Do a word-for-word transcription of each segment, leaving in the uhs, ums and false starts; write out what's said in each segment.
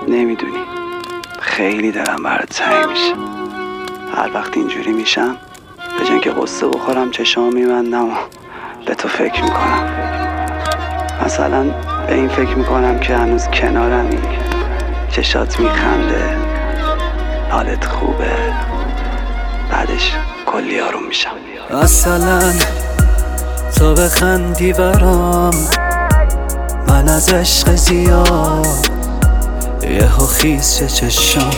نمیدونی خیلی دلم برات تنگ میشه. هر وقت اینجوری میشم به جای اینکه قصه بخورم چشام میبندم و به تو فکر میکنم. مثلا به این فکر میکنم که هنوز کنارمی، چشات میخنده، حالت خوبه، بعدش کلی آروم میشم. مثلا تو بخندی برام، من از عشق زیاد یهو خیز چه چشم.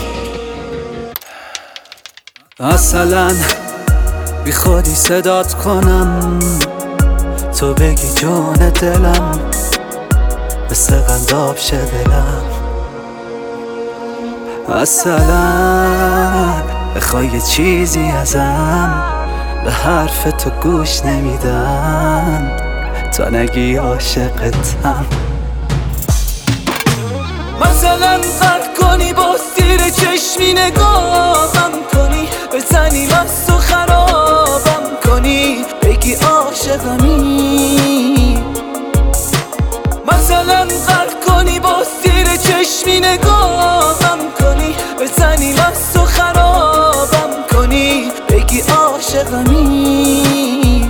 مثلا بی خودی صدات کنم، تو بگی جون دلم، مثل قنداب شه دلم. مثلا بخوای یه چیزی ازم، به حرف تو گوش نمیدم تا نگی عاشقتم. مثلا قد کنی با سیر چشمی نگاهم کنی، بزنی مست و خرابم کنی، بگی عاشقمی. مثلا قد کنی با سیر چشمی نگاهم کنی، بزنی مست و خرابم کنی، بگی عاشقمی.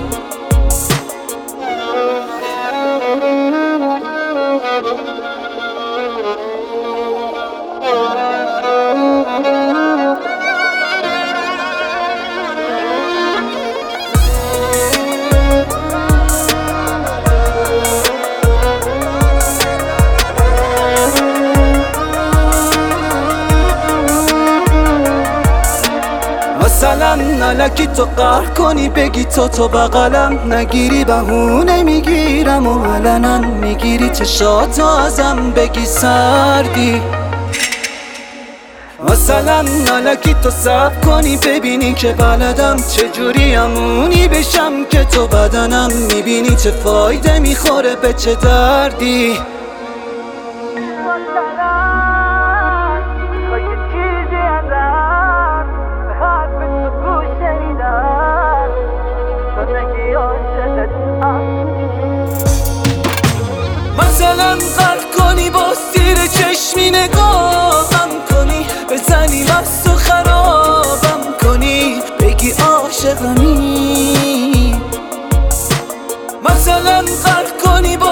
مثلا نلکی تو قهر کنی، بگی تو تو بغلم نگیری، بهونه میگیرم و علنا میگیری چشاتو ازم، بگی سردی. مثلا نلکی تو صبر کنی، ببینی که بلدم چجوری امونی بشم که تو بدنم، میبینی چه فایده میخوره به چه دردی. مثلا قلب کنی با سیر چشمی نگاهم کنی، بزنی مست و خرابم کنی، بگی عاشقمی. مثلا قلب کنی با